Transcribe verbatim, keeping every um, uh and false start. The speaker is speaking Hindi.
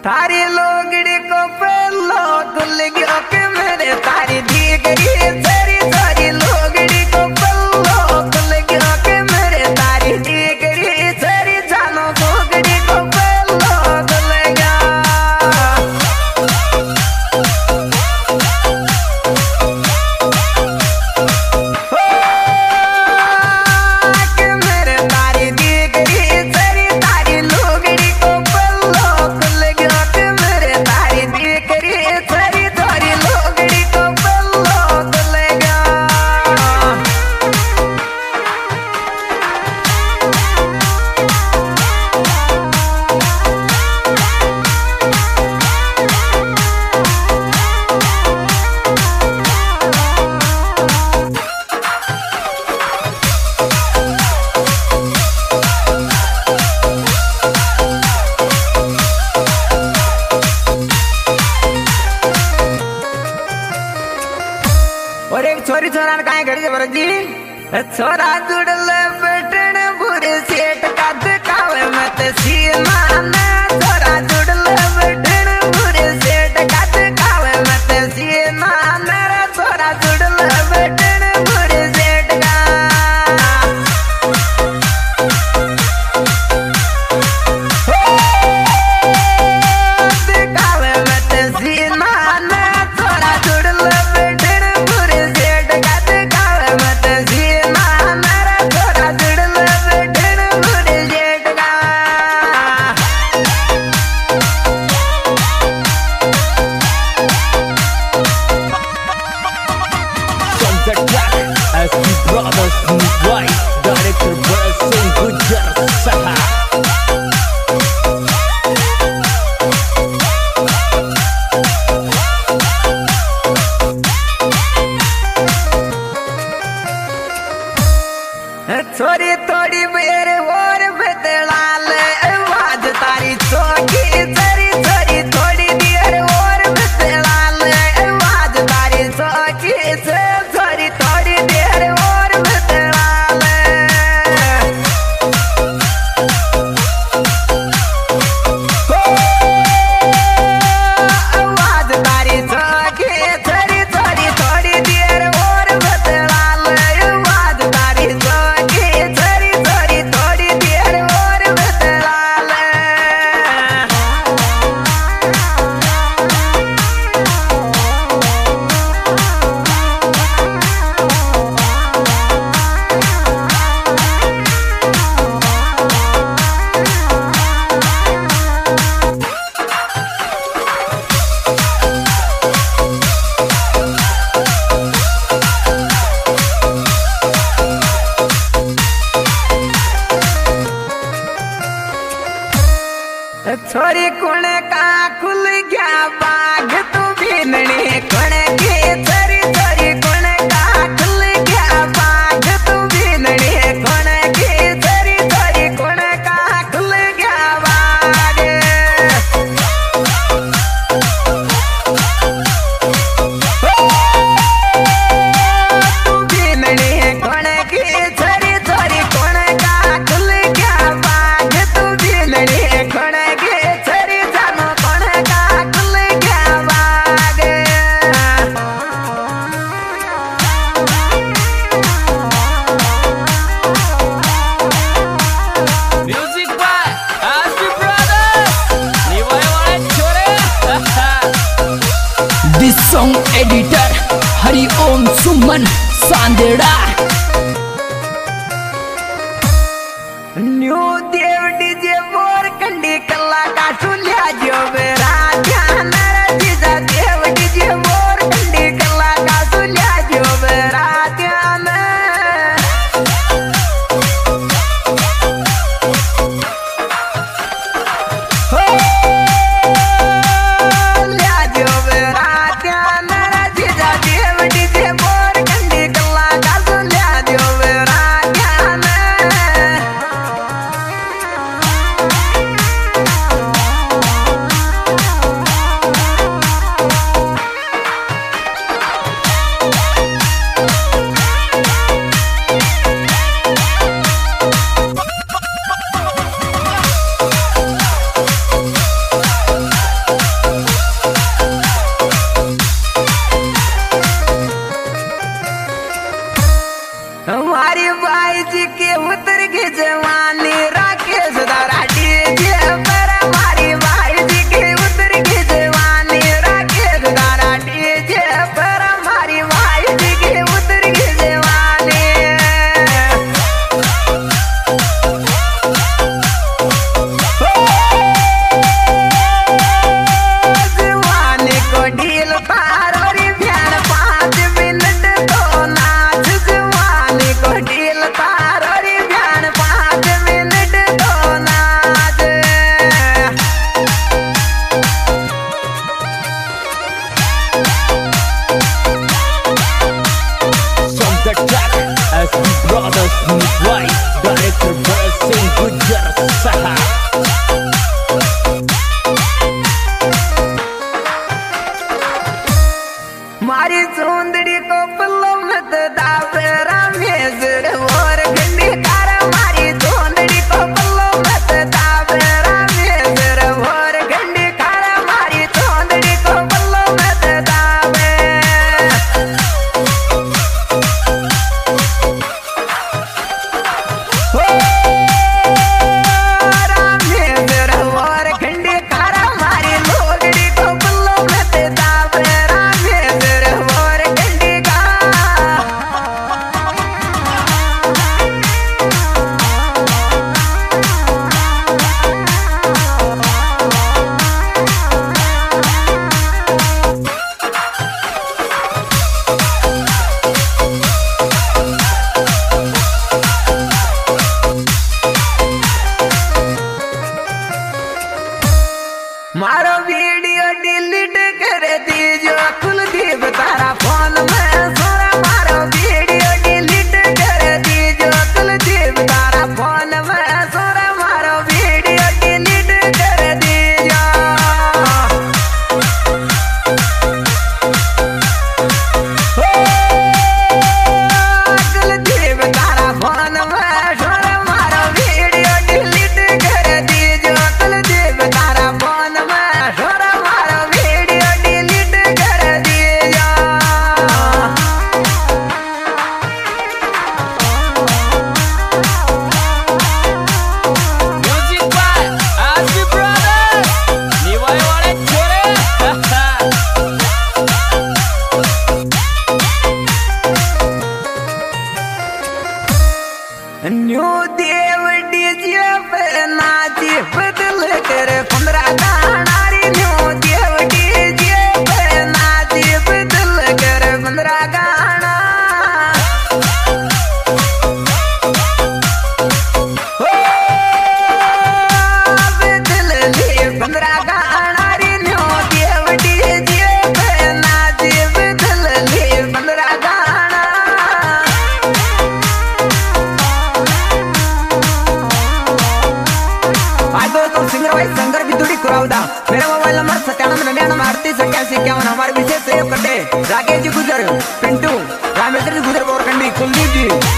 थारी लोगड़ी को पहलो खुल गयो के मेरे तारी दी गई तेरी तारी लोगड़ी को पहलो खुल गयो के मेरे तारी दी गई तेरी जानो लोगड़ी को पहलो खुल गया के मेरे तारी दी गई तेरी तारी लोगड़ी को पहलो खुल गया के मेरे तारी दी गई तेरी तारी लोगड़ी को पहलो खुल गया और एक छोरी छोरा ने काहे घड़ी भरत जी छोरा जुड़ल बैठन बुरे सेठ का दिखावे मत सीमा ने छोरा जुड़ल बैठन बुरे सेठ का दिखावे मत सीमा मेरा छोरा जुड़ल बैठन बुरे सेठ का दिखावे मत सीमा ने छोरा जुड़ल बैठन बुरे सेठ का दिखावे मत सीमा मेरा छोरा जुड़ल बैठन बुरे सेठ का From the track, S P Brothers Smooth Right, Director Bharat Singh Gujjar Saha. छोरी थोड़ी बेर और बदलाल आवाज तारी चौकी चरी छोरी थोड़ी देर और बदलाल आवाज तारी चौकी से छोरी थोड़ी देर और बदलाल आवाज तारी चौकी चरी छोरी थोड़ी देर और बदलाल आवाज तारी चौकी चरी छोरी थोड़ी देर और बदलाल छोरी कुण का खुल गया बाग तू बीननी कुण की छोरी छोरी कुण का खुल गया बाग तू बीननी कुण की छोरी छोरी कुण का खुल गया बाग तू बीननी कुण की छोरी छोरी कुण का खुल गया बाग तू बीननी कुण की छोरी जानो कुण का खुल गया बाग Music by S P Brothers. Nivae wale chore. This song editor Hari Om Suman Sandera. New Dev DJ बोर कंडी कला का सुलिया जो बेरा ध्यान जीजा देव डीजे बोर कंडी कला का सुलिया जो बेरा ध्यान हो लिया जो बेरा ध्यान जीजा देव डीजे बोर कंडी कला का सुलिया जो बेरा ध्यान मारो वीडियो डिलीट कर दीजो कुलदीप तारा फोन में सोरा मारो वीडियो डिलीट कर दीजो कुलदीप तारा फोन में सोरा मारो वीडियो डिलीट कर दीजो कुलदीप तारा फोन में सोरा मारो वीडियो डिलीट कर दीजो कुलदीप तारा फोन में सोरा मारो वीडियो डिलीट कर दीजो music by Ashi brothers Niwai वाले छोरे न्यू देव डीजे पे नाची बदल कर पंद्रह गानारी न्यू देव डीजे पे नाची बदल कर पंद्रह गाना हो बदल ले पंद्रह गानारी न्यू देव डीजे पे नाची बदल ले पंद्रह गाना आज दोस्तों सिंगर भाई संगर बिदुड़ी कुरावदा मेरा मोबाइल नंबर सत्तानवे निन्यानवे अड़तीस इक्यासी इक्यावन हमारे विशेष सहयोग करते राकेश जी गुजर पिंटू रामेश्वर जी गुजर बोरकंडी कुलदीप जी